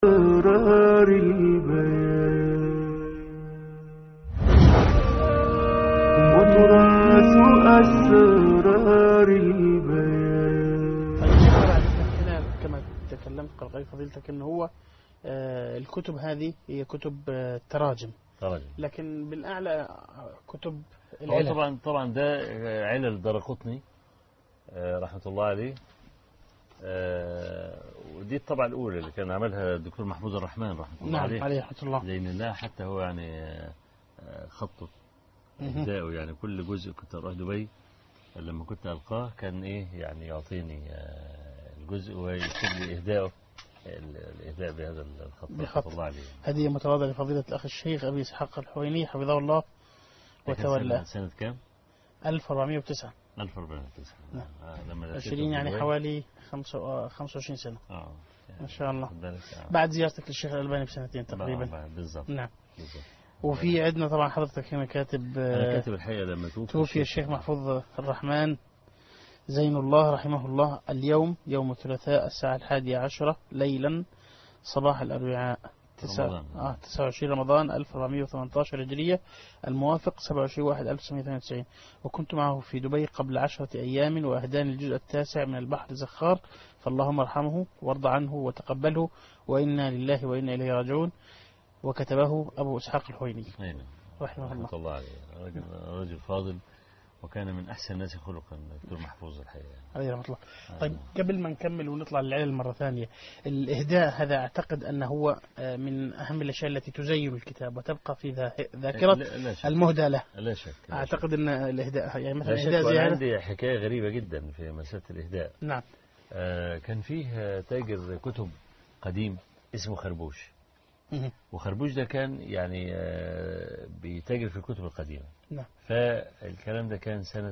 أسرار البيان وتراث أسرار البيان. هنا كما تكلمت قرقي فضيلتك أنه هو الكتب هذه هي كتب تراجم، لكن بالأعلى كتب العلل. طبعا ده علل الدرقطني رحمة الله عليه، ودي الطبعة الأولى اللي كان عملها الدكتور محمود الرحمن رحمة الله عليه. نعم عليه رحمة الله. لأن الله حتى هو يعني خطه إهداءه، يعني كل جزء كنت أروح دبي لما كنت ألقاه كان إيه يعني يعطيني الجزء ويكتب لي إهداءه، الإهداء بهذا الخط رحمة الله عليه. هذه متواضعة لفضيلة الأخ الشيخ أبي إسحاق الحويني حفظه الله وتولى. سنة كام؟ 1409. 1409. نعم. 20 يعني حوالي 25 سنة. ما شاء الله. بعد زيارتك للشيخ الألباني بسنتين تقريبا. بالضبط. نعم. بالضبط. وفي عندنا طبعا حضرتك هنا كاتب. أنا كاتب الحقيقة لما توفي الشيخ محفوظ الرحمن زين الله رحمه الله اليوم يوم الثلاثاء 11:10 ليلا صباح الأربعاء 29 رمضان 1418 هجرية الموافق 27/1/1992. وكنت معه في دبي قبل 10 أيام وأهداني الجزء التاسع من البحر زخار، فاللهم ارحمه وارض عنه وتقبله وإنا لله وإنا إليه راجعون. وكتبه أبو إسحاق الحويني رحمه الله عليه. رجل فاضل وكان من أحسن الناس خلقا الدكتور محفوظ الحقيقة عليه رحمة الله. طيب قبل ما نكمل ونطلع للعلل مرة ثانية، الإهداء هذا أعتقد أنه هو من أهم الأشياء التي تزين الكتاب وتبقى في ذاكرة المهدى له. لا شك. أعتقد أن الإهداء يعني مثلا إهداء زي عندي حكاية غريبة جدا في مسألة الإهداء. نعم. كان فيه تاجر كتب قديم اسمه خربوش، وخربوش ده كان يعني بيتاجر في الكتب القديمة. نعم. فالكلام ده كان سنة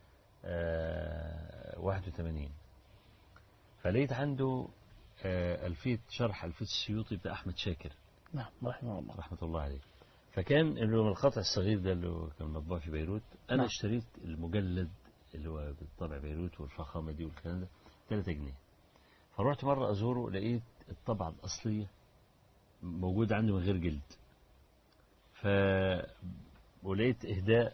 81. فلقيت عنده شرح ألفية السيوطي بتاع أحمد شاكر. نعم رحمه الله عليه. فكان اللي هو القطع الصغير ده اللي كان مطبوع في بيروت. أنا نعم. اشتريت المجلد اللي هو بالطبع بيروت والفخامة دي والكلام ده 3 جنيه. فروحت مرة أزوره لقيت الطبعة الأصلية موجودة عنده من غير جلد. ولقيت إهداء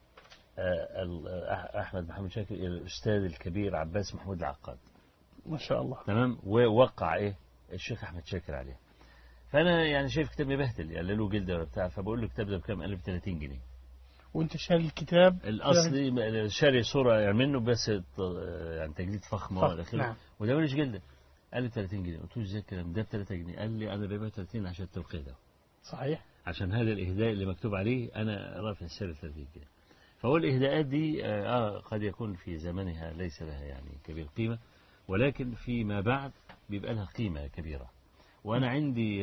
أحمد محمد شاكر إلى الأستاذ الكبير عباس محمود العقاد. ما شاء الله. تمام. ووقع الشيخ أحمد شاكر عليه. فأنا يعني شايف كتاب مبهدل يعني له جلد ولا بتاع، فبقول له الكتاب ده بكام؟ قال لي ب 30 جنيه. وأنت شاري الكتاب الأصلي شاري صورة يعني منه بس يعني تجديد فخم نعم. وده ماليش جلد. قال لي 30 جنيه. قلت له ازاي الكلام ده ب 3 جنيه؟ قال لي أنا ببيع 30 عشان التوقيع ده. صحيح. عشان هذا الإهداء اللي مكتوب عليه أنا رافع السعر 30 جنيه. فهو الإهداءات دي قد يكون في زمنها ليس لها يعني كبير قيمة، ولكن فيما بعد بيبقى لها قيمة كبيرة. وأنا عندي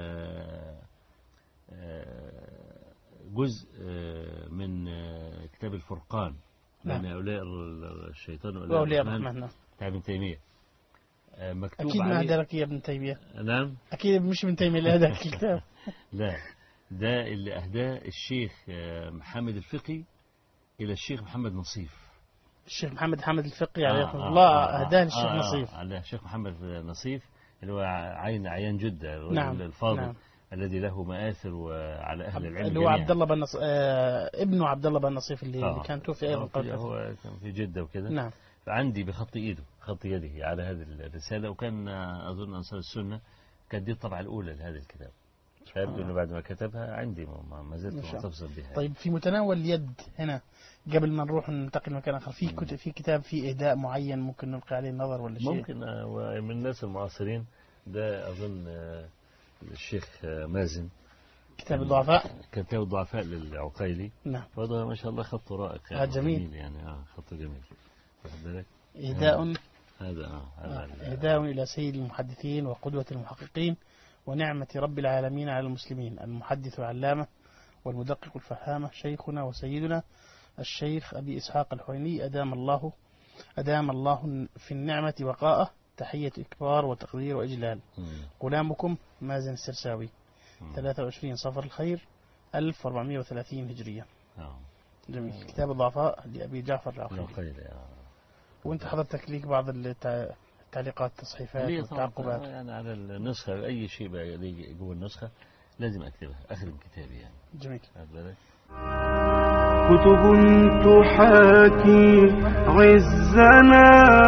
جزء من كتاب الفرقان بين أولياء الشيطان وأولياء الرحمن بتاع ابن تيمية مكتوب أكيد عليه. ما درك يا ابن تيمية. نعم. أكيد مش ابن تيمية اللي هداك الكتاب. لا، ده اللي أهداه الشيخ محمد الفقي إلى الشيخ محمد نصيف. الشيخ محمد حامد الفقي عليه رحمه الله أهداه للشيخ نصيف. على الشيخ محمد نصيف اللي هو عيان جدة الرجل نعم. الفاضل. نعم. الذي له مآثر وعلى أهل العلم اللي هو عبد الله بن ابنه عبد الله بن نصيف اللي كان توفي أيضا قبل. هو كان في جدة وكده. نعم. فعندي بخط يده على هذه الرسالة، وكان أظن أنصار السنة كانت دي الطبعة الأولى لهذا الكتاب. فيبدو أنه بعد ما كتبها عندي ما زلت محتفظا بها. طيب في متناول اليد هنا قبل ما نروح ننتقل مكان آخر في كتاب في إهداء معين ممكن نلقي عليه النظر ولا شيء؟ ممكن. ومن الناس المعاصرين ده أظن الشيخ مازن كتاب الضعفاء. كتاب الضعفاء للعقيلي. نعم. وهذا ما شاء الله خطه رائق يعني جميل يعني خطه جميل. إهداء هذا إهداء إلى سيد المحدثين وقدوة المحققين ونعمة رب العالمين على المسلمين، المحدث العلامة والمدقق الفهامة شيخنا وسيدنا الشيخ أبي إسحاق الحويني أدام الله في النعمة بقاءه. تحية إكبار وتقدير وإجلال. غلامكم مازن السرساوي 23 صفر الخير 1430 هجرية. جميل. كتاب الضعفاء لأبي جعفر العقيلي. وانت حضرتك ليك بعض تعليقات تصحيفات ليه طبعاً والتعقبات. يعني على النسخة أي شيء بقى يجي جوه النسخة لازم أكتبها أخدم كتابي يعني. جميل. واخد بالك؟ كتب تحاكي عزنا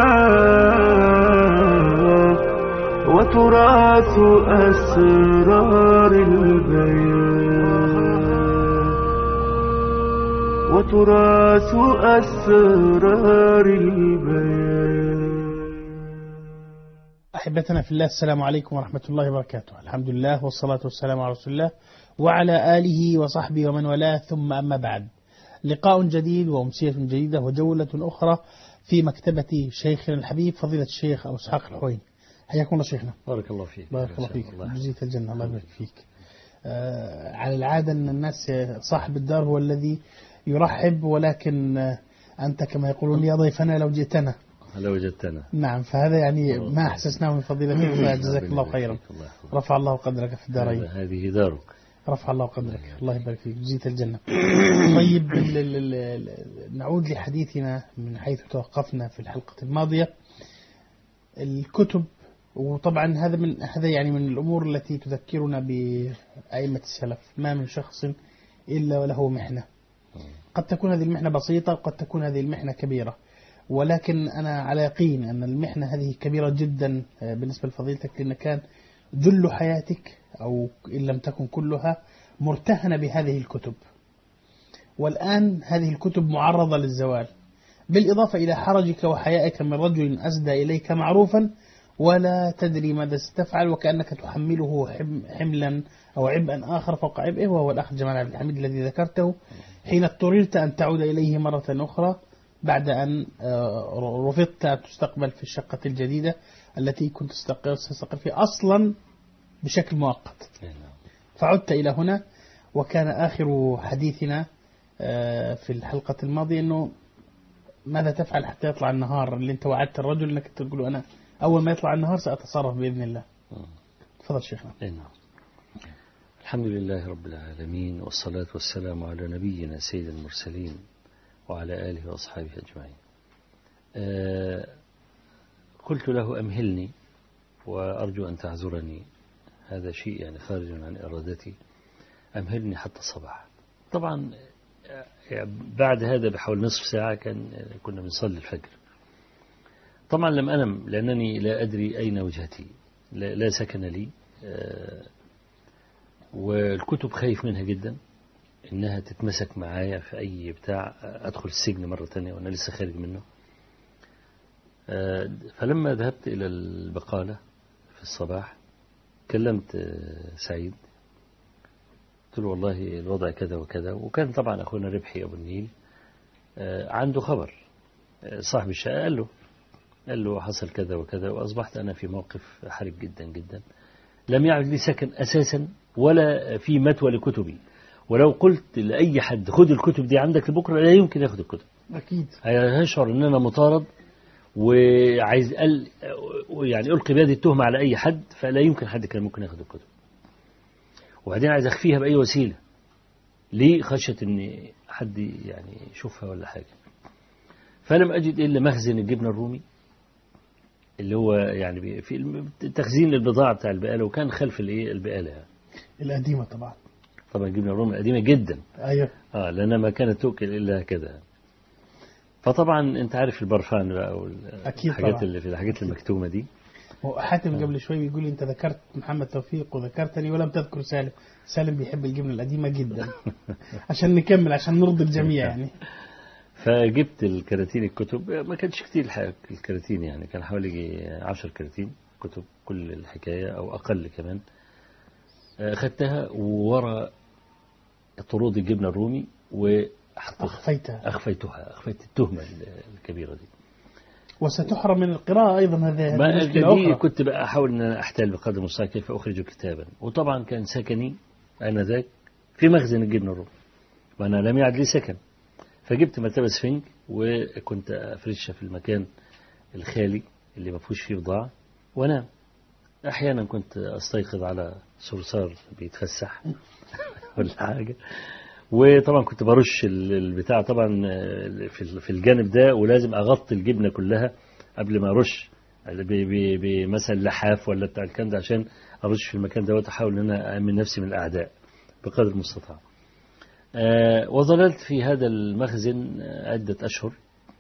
وتراث أسرار البيان وتراث أسرار البيان. أحبتنا في الله، السلام عليكم ورحمة الله وبركاته. الحمد لله والصلاة والسلام على رسول الله وعلى آله وصحبه ومن والاه، ثم أما بعد. لقاء جديد وأمسية جديدة وجولة أخرى في مكتبة شيخنا الحبيب فضيلة الشيخ أبو إسحاق الحويني. حياكم الله شيخنا. بارك الله فيك. بارك الله فيك. جزيت الجنة. الله يبارك فيك. على العادة أن الناس صاحب الدار هو الذي يرحب، ولكن أنت كما يقولون يا ضيفنا لو جئتنا لو وجدتنا. نعم، فهذا يعني ما أحسسناه من فضيلتك، فجزاك الله خيرا. رفع الله قدرك في الدارين. هذه دارك. رفع الله قدرك. الله يبارك فيك. جزيت الجنة. طيب، نعود لحديثنا من حيث توقفنا في الحلقة الماضية. الكتب، وطبعا هذا يعني من الأمور التي تذكرنا بأئمة السلف. ما من شخص إلا وله محنة. قد تكون هذه المحنة بسيطة، قد تكون هذه المحنة كبيرة، ولكن أنا على يقين أن المحنة هذه كبيرة جدا بالنسبة لفضيلتك، لأن كان جل حياتك أو إن لم تكن كلها مرتهنة بهذه الكتب، والآن هذه الكتب معرضة للزوال، بالإضافة إلى حرجك وحيائك من رجل أسدى إليك معروفا ولا تدري ماذا ستفعل، وكأنك تحمله حملا أو عبئا آخر فوق عبئه، وهو الأخ جمال عبد الحميد الذي ذكرته، حين اضطررت أن تعود إليه مرة أخرى بعد أن رفضت أن تستقبل في الشقة الجديدة التي كنت تستقر فيها أصلا بشكل مؤقت. فعدت إلى هنا، وكان آخر حديثنا في الحلقة الماضية أنه ماذا تفعل حتى يطلع النهار، اللي أنت وعدت الرجل أنك تقول أنا أول ما يطلع النهار سأتصرف بإذن الله. تفضل شيخنا. الحمد لله رب العالمين، والصلاة والسلام على نبينا سيد المرسلين وعلى آله وأصحابه أجمعين. قلت له أمهلني وأرجو أن تعذرني، هذا شيء يعني خارج عن إرادتي. أمهلني حتى الصباح. طبعا بعد هذا بحول نصف ساعة كنا بنصلي الفجر. طبعا لم أنم لأنني لا أدري أين وجهتي، لا سكن لي، والكتب خايف منها جدا إنها تتمسك معايا في أي بتاع، أدخل السجن مرة تانية وأنا لسه خارج منه. فلما ذهبت إلى البقالة في الصباح كلمت سعيد، قلت له والله الوضع كذا وكذا، وكان طبعا أخونا ربحي أبو النيل عنده خبر، صاحب الشقة قال له حصل كذا وكذا، وأصبحت أنا في موقف حرج جدا جدا. لم يعد لي سكن أساسا ولا في متوى لكتبي، ولو قلت لأي حد خد الكتب دي عندك لبكرة لا يمكن ياخد الكتب. أكيد هيشعر أن أنا مطارد وعايز يعني ألقي بهذه التهمة على أي حد، فلا يمكن حد كان ممكن ياخد الكتب. وبعدين عايز أخفيها بأي وسيلة، ليه؟ خشية أن حد يعني يشوفها ولا حاجة. فلم أجد إلا مخزن الجبنة الرومي اللي هو يعني في تخزين البضاعة بتاع البقالة، وكان خلف البقالة يعني القديمة. طبعا الجبنة الرومي القديمة جدا. أيوه. لأنها ما كانت تؤكل إلا كذا. فطبعا أنت عارف البرفان بقى والحاجات اللي في الحاجات المكتومة دي. وحاتم قبل شوي بيقول لي أنت ذكرت محمد توفيق وذكرتني ولم تذكر سالم. سالم بيحب الجبنة القديمة جدا. عشان نكمل، عشان نرضي الجميع يعني. فجبت الكراتين الكتب، ما كانش كتير الكراتين يعني، كان حوالي 10 كراتين كتب كل الحكاية أو أقل كمان. أخذتها وورا طرود الجبنة الرومي أخفيت التهمة الكبيرة دي، وستحرم من القراءة أيضا. هذه دي كنت بقى أحاول أن أحتال بقدر المستطاع كيف أخرج كتابا. وطبعا كان سكني آنذاك في مخزن الجبنة الرومي، وأنا لم يعد لي سكن. فجبت مرتبة سفنج وكنت أفرشها في المكان الخالي اللي ما فيهوش فيه بضاعة وأنام. أحيانا كنت أستيقظ على صرصار بيتفسح ولا حاجة. وطبعا كنت برش البتاع طبعا في الجانب ده، ولازم أغطي الجبنة كلها قبل ما أرش بمثلا لحاف ولا بتاع الكلام ده عشان أرش في المكان ده وأحاول أن أنا أأمن نفسي من الأعداء بقدر المستطاع. وظللت في هذا المخزن عدة أشهر.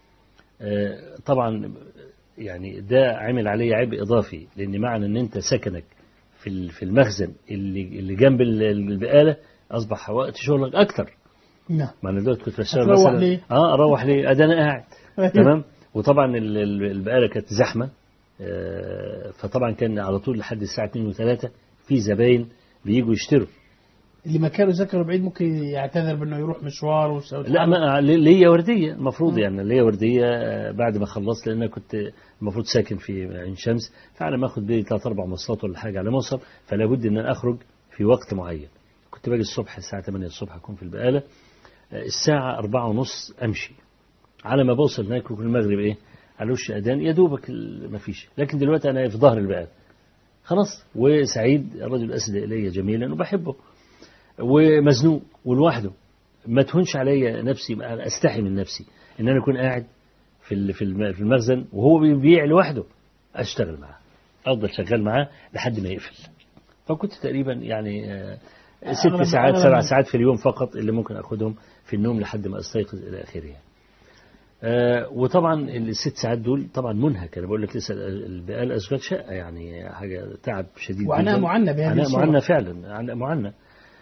طبعا يعني ده عمل علي عبء إضافي، لأن معنى أن أنت سكنك في المخزن اللي جنب البقالة أصبح وقت شغلك أكتر. نعم. معنى دلوقتي كنت بشتغل مثلا أروح ليه أنا قاعد تمام. وطبعا البقالة كانت زحمة، فطبعا كان على طول لحد الساعة 2 و3 في زباين بييجوا يشتروا. اللي مكانه سكنه بعيد ممكن يعتذر بأنه يروح مشوار لا، ما ليا وردية المفروض يعني ليا وردية بعد ما خلصت، لأن كنت المفروض ساكن في عين شمس، فعلى ما أخذ بي 3-4 مواصلات ولا حاجة على ما أوصل، فلا بد أن أنا أخرج في وقت معين. كنت باجي الصبح الساعة 8 الصبح أكون في البقالة، الساعة 4:30 أمشي، على ما بوصل هناك يكون المغرب إيه على وش أذان يا دوبك ما فيش. لكن دلوقتي أنا في ظهر البقالة خلاص، وسعيد الرجل أسدى إلي جميلا وبحبه، ومزنوق ولوحده، ما تهونش عليا نفسي، أستحي من نفسي إن أنا أكون قاعد في المخزن وهو بيبيع لوحده، أشتغل معاه، أفضل شغال معاه لحد ما يقفل. فكنت تقريبا يعني 6 ساعات 7 ساعات في اليوم فقط اللي ممكن أخذهم في النوم لحد ما أستيقظ إلى آخره. وطبعا ال6 ساعات دول طبعا منهك. أنا بقول لك لسه البقالة أشغال شقة، يعني حاجة تعب شديد، وعناء معنى بهذه الصورة، عناء فعلا، عناء معنى.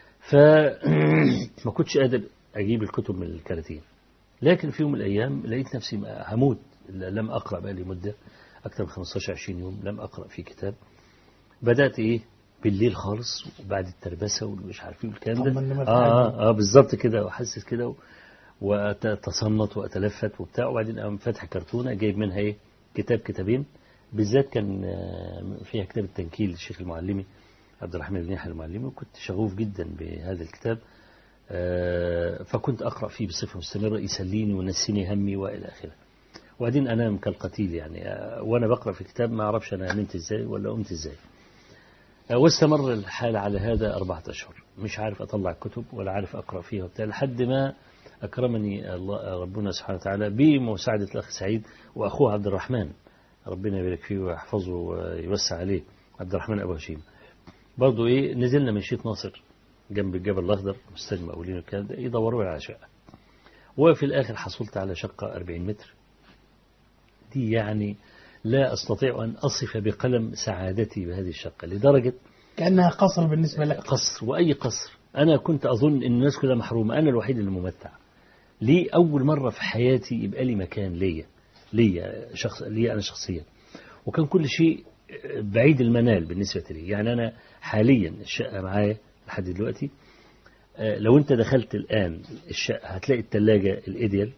فما كنتش قادر أجيب الكتب من الكراتين. لكن في يوم من الأيام لقيت نفسي هموت، لم أقرأ بقى لي مدة أكثر من 15-20 يوم لم أقرأ في كتاب. بدأت بالليل خالص وبعد التربسة ومش عارفين الكلام ده بالظبط كده، وأحسس كده وأتصنت وأتلفت وبتاع. وبعدين أقوم فاتح كرتونة جايب منها كتابين بالذات، كان فيها كتاب التنكيل للشيخ المعلمي عبد الرحمن بن يحيى المعلمي، وكنت شغوف جدا بهذا الكتاب. فكنت أقرأ فيه بصفة مستمرة، يسليني ونسيني همي وإلى آخره. وبعدين أنام كالقتيل يعني، وأنا بقرأ في كتاب ما أعرفش أنا نمت إزاي ولا قمت إزاي. واستمر الحال على هذا 4 أشهر، مش عارف أطلع كتب ولا عارف أقرأ فيها وبتاع، لحد ما أكرمني الله ربنا سبحانه وتعالى بمساعدة الأخ سعيد وأخوه عبد الرحمن، ربنا يبارك فيه ويحفظه ويوسع عليه، عبد الرحمن أبو هشيم. برضو نزلنا من شيخ ناصر جنب الجبل الأخضر مستجمع مقاولين والكلام ده، يدوروا على شقة. وفي الآخر حصلت على شقة 40 متر. دي يعني لا أستطيع أن أصف بقلم سعادتي بهذه الشقة، لدرجة كأنها قصر بالنسبة لك. قصر، وأي قصر. أنا كنت أظن أن الناس كلها محرومة، أنا الوحيد اللي ممتع. لي أول مرة في حياتي يبقى لي مكان لي أنا شخصيا، وكان كل شيء بعيد المنال بالنسبة لي. يعني أنا حاليا الشقة معايا لحد دلوقتي، لو أنت دخلت الآن الشقة هتلاقي الثلاجة الإيديال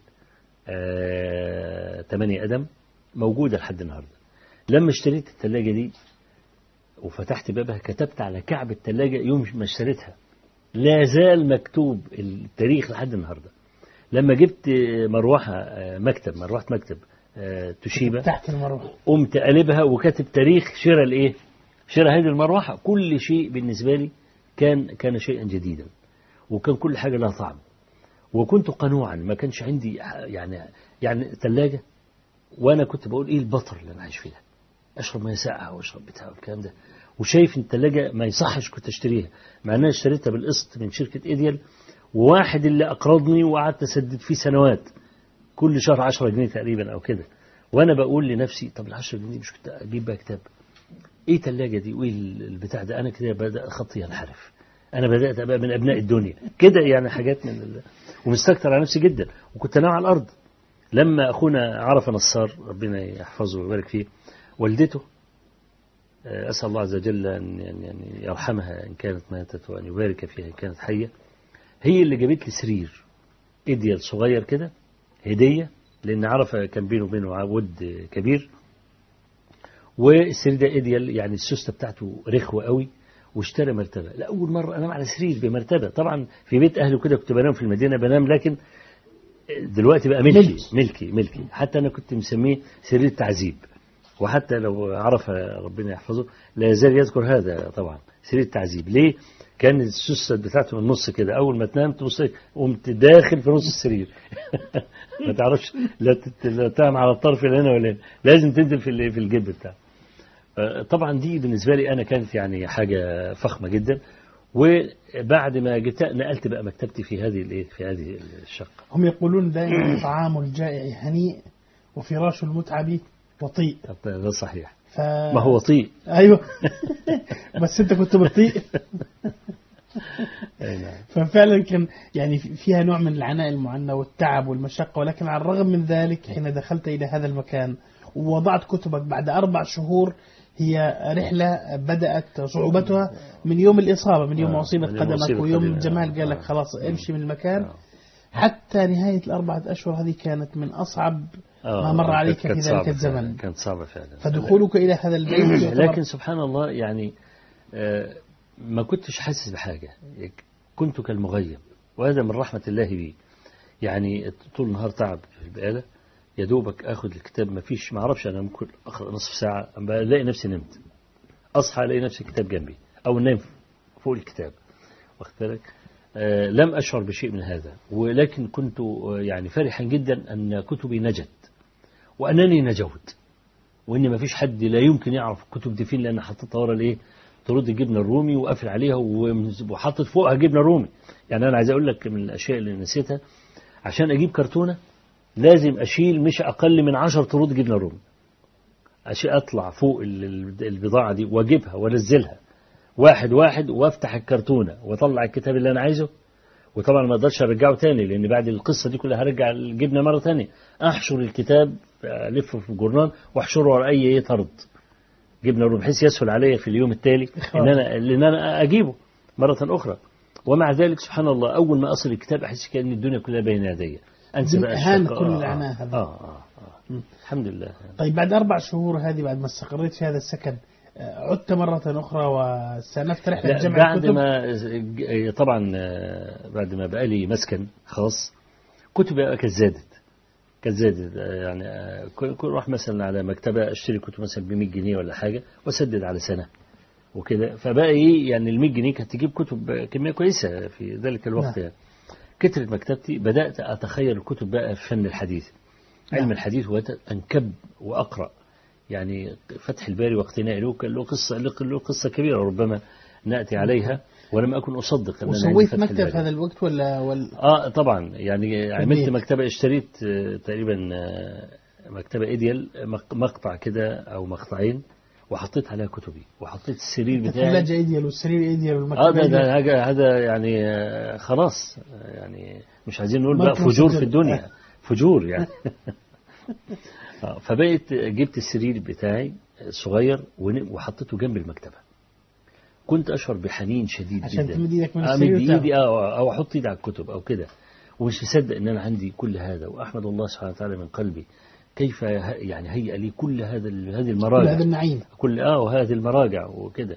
8 قدم موجودة لحد النهاردة. لما اشتريت الثلاجة دي وفتحت بابها كتبت على كعب الثلاجة يوم ما اشتريتها، لا زال مكتوب التاريخ لحد النهاردة. لما جبت مروحة مكتب توشيبا تحت المروحة، قمت قلبها وكاتب تاريخ شراء هذه المروحة. كل شيء بالنسبة لي كان شيئا جديدا، وكان كل حاجة لها طعم، وكنت قنوعا. ما كانش عندي يعني ثلاجة وانا كنت بقول البطر اللي انا عايش فيها، اشرب ميه ساقعه واشرب بتاع الكلام ده، وشايف ان الثلاجه ما يصحش كنت اشتريها، مع انها اشتريتها بالقسط من شركه ايديال، وواحد اللي اقرضني وقعدت اسدد فيه سنوات، كل شهر 10 جنيه تقريبا او كده. وانا بقول لنفسي طب ال10 جنيه مش كنت اجيب بقى كتاب؟ ايه ثلاجه دي وايه البتاع ده؟ انا كده بدا خطي ينحرف، انا بدات ابقى من ابناء الدنيا كده، يعني حاجات ومستكتر على نفسي جدا. وكنت انام على الارض. لما أخونا عرف نصار ربنا يحفظه ويبارك فيه، والدته أسأل الله عز وجل أن يرحمها إن كانت ماتت وأن يبارك فيها إن كانت حية، هي اللي جابت لي سرير إيديال صغير كده هدية، لأن عرفة كان بينه وبينه ود كبير، والسرير ده إيديال يعني السوستة بتاعته رخوة قوي، واشترى مرتبة. لأول مرة أنام على سرير بمرتبة. طبعا في بيت أهلي كده كنت بنام في المدينة بنام، لكن دلوقتي بقى ملكي. حتى أنا كنت مسميه سرير التعذيب، وحتى لو عرف ربنا يحفظه لا يزال يذكر هذا طبعا، سرير التعذيب. ليه؟ كان السوسة بتاعته من النص كده، أول ما تنام تبص قمت داخل في نص السرير ما تعرفش لا تعمل على الطرف اللي هنا ولا هنا، لازم تنزل في الجلد بتاعه. طبعا دي بالنسبة لي أنا كانت يعني حاجة فخمة جدا. وبعد ما جيت نقلت بقى مكتبتي في هذه الشقة. هم يقولون دائما طعام الجائع هنيء وفراش المتعب وطيء. ده صحيح. ما هو طيء. أيوه بس أنت كنت بطيء. ففعلا كان يعني فيها نوع من العناء المعنى والتعب والمشقة، ولكن على الرغم من ذلك حين دخلت إلى هذا المكان ووضعت كتبك بعد 4 شهور، هي رحلة بدأت صعوبتها من يوم الإصابة، من يوم ما أصيبت قدمك، ويوم الجمال قال لك خلاص امشي من المكان، حتى نهاية ال4 أشهر هذه كانت من أصعب ما مر عليك في ذلك الزمن. كانت صعبة فعلا. فدخولك إلى هذا البيت لكن سبحان الله يعني ما كنتش حاسس بحاجة، كنت كالمغيب، وهذا من رحمة الله بي. يعني طول النهار تعب في البقالة، يا دوبك اخد الكتاب، ما فيش، ما اعرفش، انا ممكن اخذ نصف ساعه الاقي نفسي نمت، اصحى الاقي نفسي الكتاب جنبي او نام فوق الكتاب، واخد بالك. لم اشعر بشيء من هذا، ولكن كنت يعني فرحا جدا ان كتبي نجت وانني نجوت، وان ما فيش حد لا يمكن يعرف الكتب دي فين، لان حطيتها ورا الايه، ترد الجبنه الرومي وقافل عليها وحطت فوقها جبنه رومي. يعني انا عايز اقول لك من الاشياء اللي نسيتها، عشان اجيب كرتونه لازم أشيل مش أقل من 10 طرود جبنة رومي، أطلع فوق البضاعة دي وأجيبها وأنزلها واحد واحد، وأفتح الكرتونة وأطلع الكتاب اللي أنا عايزه. وطبعا ما أقدرش أرجعه تاني، لأن بعد القصة دي كلها هرجع الجبنة مرة تانية. أحشر الكتاب، ألفه في الجورنال وأحشره ورا أي طرد جبنة رومي، بحيث يسهل علي في اليوم التالي إن أنا أجيبه مرة أخرى. ومع ذلك سبحان الله أول ما أصل الكتاب أحس كأن الدنيا كلها بين يدي، أنسى بقى كل العناء هذا. الحمد لله. طيب بعد 4 شهور هذه، بعد ما استقريت في هذا السكن، عدت مرة أخرى واستأنفت رحلة جمع بعد الكتب؟ ما طبعا بعد ما بقى لي مسكن خاص، كتب بقى كانت زادت يعني. كنت أروح مثلا على مكتبة أشتري كتب مثلا ب100 جنيه ولا حاجة، وأسدد على سنة وكده. فبقى إيه يعني ال100 جنيه كانت تجيب كتب كمية كويسة في ذلك الوقت. يعني كترت مكتبتي، بدأت أتخيل الكتب بقى في فن الحديث، علم الحديث، وأنكب وأقرأ. يعني فتح الباري واقتناء له قصة كبيرة ربما نأتي عليها، ولم أكن أصدق. وسويت مكتب في هذا الوقت ولا طبعا يعني عملت مكتبة، اشتريت تقريبا مكتبة إيديال، مقطع كده أو مقطعين، وحطيت عليها كتبي، وحطيت السرير بتاعي. الثلاجة إيديال والسرير إيديال والمكتبة هذا يعني خلاص، يعني مش عايزين نقول بقى فجور في الدنيا، فجور يعني. فبقيت جبت السرير بتاعي الصغير وحطيته جنب المكتبة. كنت أشعر بحنين شديد جدا عشان تمد ايدك من السرير ايدي أو أحط ايدي على الكتب أو كده، ومش مصدق إن أنا عندي كل هذا. وأحمد الله سبحانه وتعالى من قلبي كيف يعني هيئ لي كل هذه المراجع، كل هذا النعيم، وهذه المراجع وكده.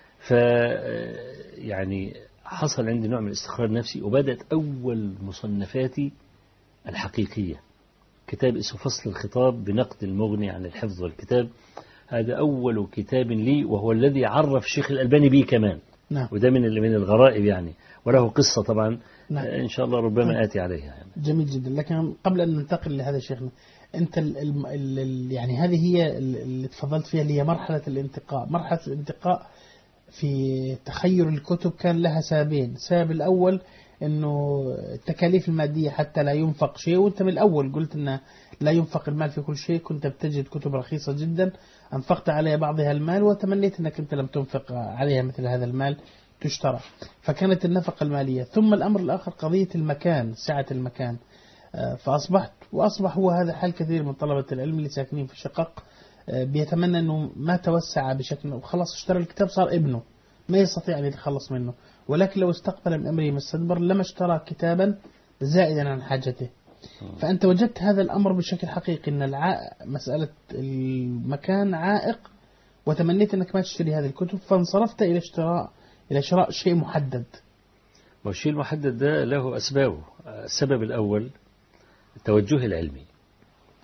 يعني حصل عندي نوع من الاستقرار النفسي، وبدأت أول مصنفاتي الحقيقية، كتاب اسمه فصل الخطاب بنقد المغني عن الحفظ والكتاب. هذا أول كتاب لي، وهو الذي عرف الشيخ الألباني به كمان. نعم. وده من الغرائب يعني، وله قصة طبعا. نعم. إن شاء الله ربما آتي عليها يعني. جميل جدا. لكن قبل أن ننتقل لهذا شيخنا، أنت يعني هذه هي اللي تفضلت فيها، اللي هي مرحلة الانتقاء. مرحلة الانتقاء في تخير الكتب كان لها سببين. السبب الأول أنه التكاليف المادية حتى لا ينفق شيء، وأنت من الأول قلت أن لا ينفق المال في كل شيء، كنت بتجد كتب رخيصة جدا أنفقت عليها بعضها المال، وتمنيت أنك أنت لم تنفق عليها مثل هذا المال تشترى. فكانت النفقة المالية. ثم الأمر الآخر قضية المكان، سعة المكان. وأصبح هو هذا حال كثير من طلبة العلم اللي ساكنين في شقق، بيتمنى أنه ما توسع بشكل، وخلاص اشترى الكتاب صار ابنه ما يستطيع أن يتخلص منه. ولكن لو استقبل من أمره ما استدبر لما اشترى كتابا زائدا عن حاجته. فأنت وجدت هذا الأمر بشكل حقيقي، أن مسألة المكان عائق، وتمنيت أنك ما تشتري هذه الكتب، فانصرفت إلى شراء شيء محدد. والشيء المحدد ده له أسبابه. السبب الأول التوجه العلمي.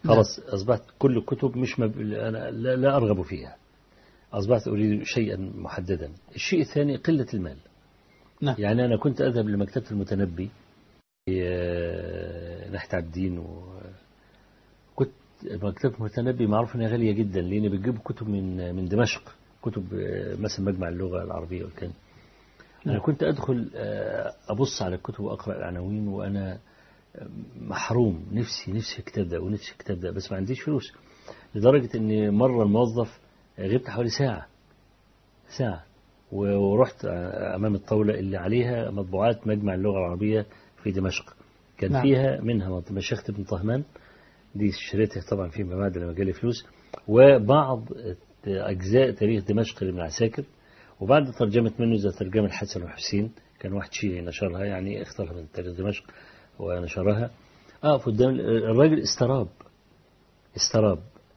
خلاص أصبحت كل الكتب مش أنا لا أرغب فيها، أصبحت أريد شيئا محددا. الشيء الثاني قلة المال. نعم. يعني أنا كنت أذهب لمكتبة المتنبي في ناحية عابدين، وكنت مكتبة المتنبي معروف أنها غالية جدا، لأن بتجيب كتب من دمشق، كتب مثلا مجمع اللغة العربية والكلام. أنا كنت أدخل أبص على الكتب وأقرأ العناوين وأنا محروم، نفسي الكتاب ده ونفسي الكتاب ده، بس ما عنديش فلوس. لدرجة أن مرة الموظف غبت حوالي ساعة ورحت أمام الطاولة اللي عليها مطبوعات مجمع اللغة العربية في دمشق، كان نعم. فيها منها مشيخة ابن طهمان، دي اشتريتها طبعا فيما بعد لما جالي فلوس، وبعض أجزاء تاريخ دمشق لابن عساكر، وبعد ترجمة منه زي ترجمة الحسن وحسين، كان واحد شيعي نشرها، يعني اختارها من تاريخ دمشق ونشرها. قدام الراجل استراب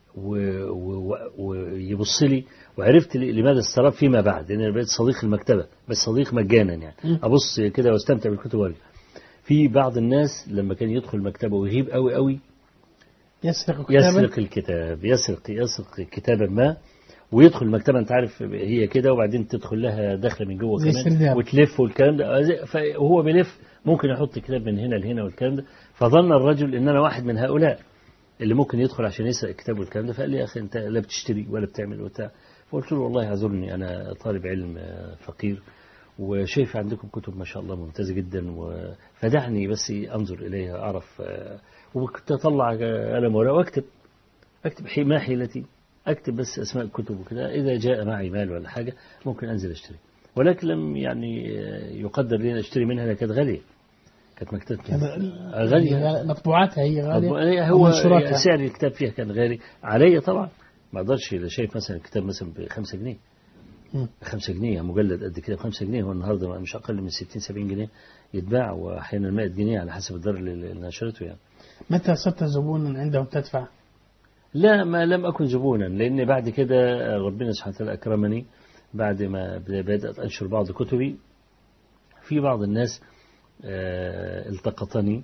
ويبص لي، وعرفت لماذا استراب فيما بعد، لأن أنا بقيت صديق المكتبة، بس صديق مجانا يعني، أبص كده واستمتع بالكتب وارجع. في بعض الناس لما كان يدخل المكتبة ويغيب قوي يسرق الكتاب، يسرق كتابا ما، ويدخل المكتبة، أنت عارف هي كده، وبعدين تدخل لها داخلة من جوه كمان وتلف والكلام ده، فهو بيلف ممكن يحط كتاب من هنا لهنا والكلام ده. فظن الرجل إن أنا واحد من هؤلاء اللي ممكن يدخل عشان يسرق الكتاب والكلام ده، فقال لي يا أخي أنت لا بتشتري ولا بتعمل وبتاع. فقلت له والله اعذرني، أنا طالب علم فقير، وشايف عندكم كتب ما شاء الله ممتازة جدا، فدعني بس أنظر إليها أعرف. وكنت أطلع قلم ورقة وأكتب ما حيلتي، أكتب بس أسماء الكتب وكذا، إذا جاء معي مال ولا حاجة ممكن أنزل أشتري. ولكن لم يعني يقدر لي أن أشتري منها، لأنها كانت غالية، كانت مكتبة غالية، مطبوعاتها هي غالية، هو سعر الكتاب فيها كان غالي علي طبعا. ما أقدرش، شايف مثلا الكتاب مثلا ب5 جنيه، 5 جنيه مجلد قد كده ب5 جنيه، والنهارده مش أقل من 60-70 جنيه يتباع، وأحيانا 100 جنيه على حسب الدار اللي نشرته يعني. متى صرت زبونا عندهم تدفع؟ لا، ما لم أكن زبونا، لأن بعد كده ربنا سبحانه وتعالى أكرمني، بعد ما بدأت أنشر بعض كتبي، في بعض الناس التقطني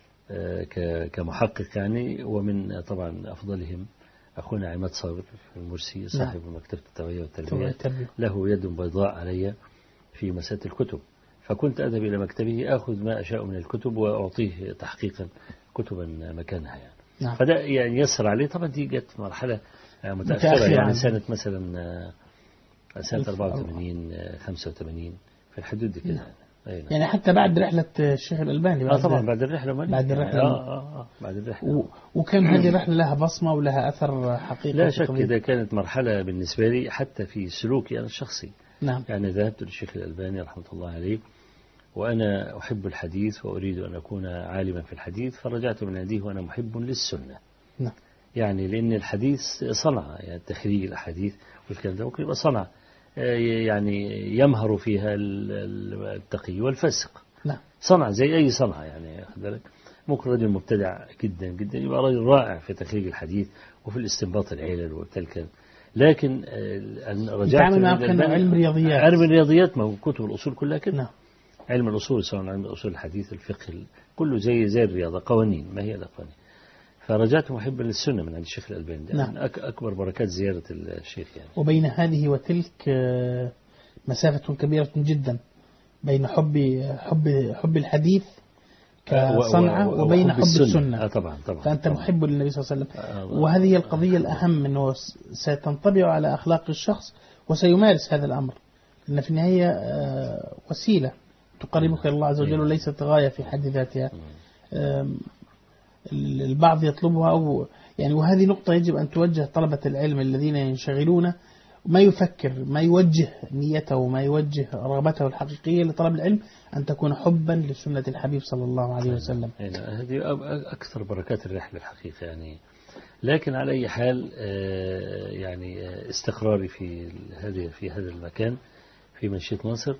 كمحقق يعني، ومن طبعا أفضلهم أخونا عماد صابر المرسي صاحب مكتبة التوعية والتربية، له يد بيضاء علي في مسألة الكتب، فكنت أذهب إلى مكتبه أخذ ما أشاء من الكتب وأعطيه تحقيقا كتبا مكانها يعني. نعم. فده يعني يسر عليه. طبعا دي جت مرحلة متأخرة يعني سنة مثلا سنة 84 85 في الحدود دي كده. يعني حتى بعد رحلة الشيخ الألباني. طبعا بعد الرحلة بعد الرحلة بعد الرحلة. وكان هذه الرحلة لها بصمة ولها أثر حقيقي. لا شك، إذا كانت مرحلة بالنسبة لي حتى في سلوكي أنا الشخصي. نعم. يعني ذهبت للشيخ الألباني رحمة الله عليه، وأنا أحب الحديث وأريد أن أكون عالما في الحديث، فرجعت من عنده وأنا محب للسنة. نعم. يعني لأن الحديث صنعة، يعني تخريج الأحاديث والكلام ده ممكن يبقى صنعة، يعني يمهر فيها التقي والفاسق. نعم. صنعة زي أي صنعة يعني. ممكن رجل مبتدع جدا جدا يبقى رجل رائع في تخريج الحديث وفي الاستنباط العلل والتلك، لكن أن رجعت علم رياضيات. علم الرياضيات ما هو كتب الأصول كلها كده. نعم. علم الأصول سواء علم الأصول الحديث الفقه كله زي الرياضة، قوانين، ما هي القوانين. فرجعت محبا للسنة من عند الشيخ الألباني. نعم. أكبر بركات زيارة الشيخ يعني. وبين هذه وتلك مسافة كبيرة جدا بين حب الحديث كصنعة وبين حب السنة. طبعا. فأنت محب للنبي صلى الله عليه وسلم. وهذه القضية الأهم، أنه ستنطبع على أخلاق الشخص وسيمارس هذا الأمر، لأن في النهاية وسيلة تقربك إلى الله عز وجل وليست غاية في حد ذاتها. البعض يطلبها أو يعني، وهذه نقطة يجب أن توجه طلبة العلم الذين ينشغلون، ما يفكر، ما يوجه نيته، ما يوجه رغبته الحقيقية لطلب العلم، أن تكون حبا لسنة الحبيب صلى الله عليه وسلم. هذه أكثر بركات الرحلة الحقيقة يعني. لكن على أي حال يعني استقراري في هذا المكان في منشية ناصر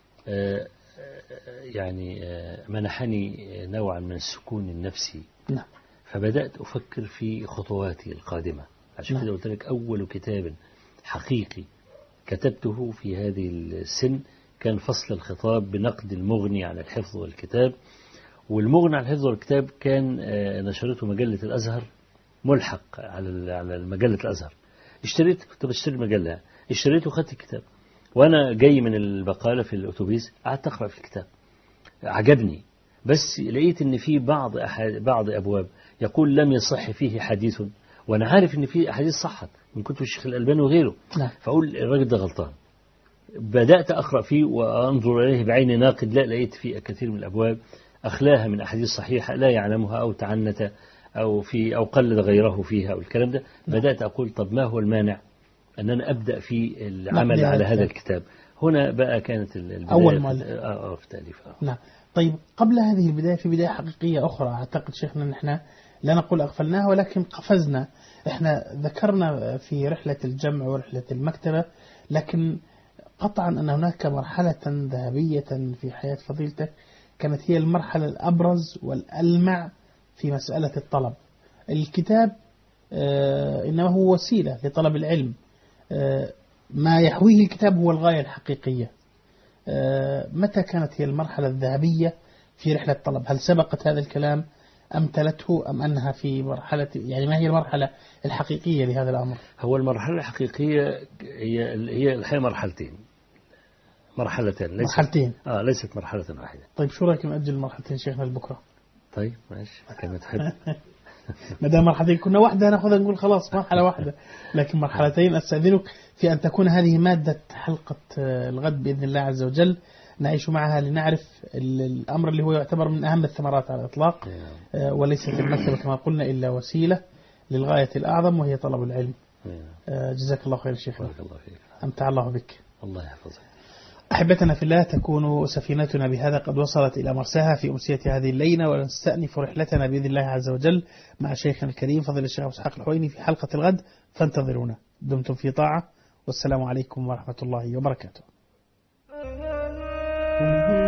يعني منحني نوعا من السكون النفسي. نعم. فبدأت أفكر في خطواتي القادمة. عشان كده قلت لك أول كتاب حقيقي كتبته في هذه السن كان فصل الخطاب بنقد المغني على الحفظ والكتاب. والمغني على الحفظ والكتاب كان نشرته مجلة الأزهر ملحق على مجلة الأزهر. كنت بشتري مجلة، اشتريته وخدت الكتاب، وأنا جاي من البقالة في الأتوبيس قعدت أقرأ في الكتاب، عجبني، بس لقيت إن في بعض أبواب يقول لم يصح فيه حديث، وأنا عارف إن في أحاديث صحت من كتب الشيخ الألباني وغيره. فأقول الراجل ده غلطان. بدأت أقرأ فيه وأنظر إليه بعين ناقد، لا لقيت فيه كثير من الأبواب أخلاها من أحاديث صحيحة لا يعلمها أو تعنت أو قلد غيره فيها أو الكلام ده. بدأت أقول طب ما هو المانع أن أنا أبدأ في العمل على هذا الكتاب. هنا بقى كانت البداية أول مؤلف في تأليف. نعم. طيب قبل هذه البداية في بداية حقيقية أخرى أعتقد شيخنا أن احنا لا نقول أغفلناها ولكن قفزنا. احنا ذكرنا في رحلة الجمع ورحلة المكتبة، لكن قطعا أن هناك مرحلة ذهبية في حياة فضيلتك كانت هي المرحلة الأبرز والألمع في مسألة الطلب. الكتاب إنما هو وسيلة لطلب العلم، ما يحويه الكتاب هو الغاية الحقيقية. متى كانت هي المرحلة الذهبية في رحلة الطلب؟ هل سبقت هذا الكلام أم تلته أم أنها في مرحلة، يعني ما هي المرحلة الحقيقية لهذا الأمر؟ هو المرحلة الحقيقية هي الحقيقة مرحلتين. ليست مرحلة واحدة. طيب شو رأيك نأجل مرحلتين شيخنا لبكرة؟ طيب ماشي كما تحب. ما دام مرحلتين كنا واحدة نأخذها نقول خلاص مرحلة واحدة، لكن مرحلتين أستأذنك في أن تكون هذه مادة حلقة الغد بإذن الله عز وجل، نعيش معها لنعرف الأمر اللي هو يعتبر من أهم الثمرات على الإطلاق، وليست المكتبة كما قلنا إلا وسيلة للغاية الأعظم وهي طلب العلم. جزاك الله خير شيخنا. بارك الله فيك. أمتع الله بك. الله يحفظك. أحبتنا في الله، تكون سفينتنا بهذا قد وصلت إلى مرساها في أمسية هذه الليلة، ونستأنف رحلتنا بإذن الله عز وجل مع شيخنا الكريم فضيلة الشيخ إسحاق الحويني في حلقة الغد، فانتظرونا. دمتم في طاعة، والسلام عليكم ورحمة الله وبركاته.